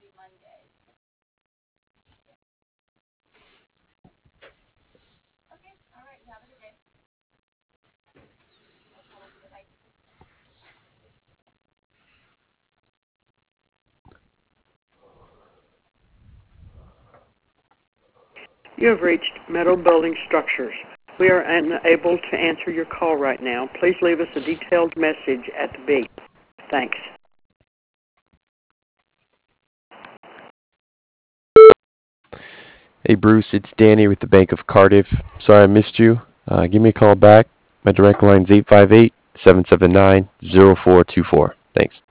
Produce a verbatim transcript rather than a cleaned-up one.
You have reached Meadow Building Structures. We are unable to answer your call right now. Please leave us a detailed message at the beep. Thanks. Hey Bruce, it's Danny with the Bank of Cardiff. Sorry I missed you. Uh, give me a call back. My direct line is eight five eight, seven seven nine, zero four two four. Thanks.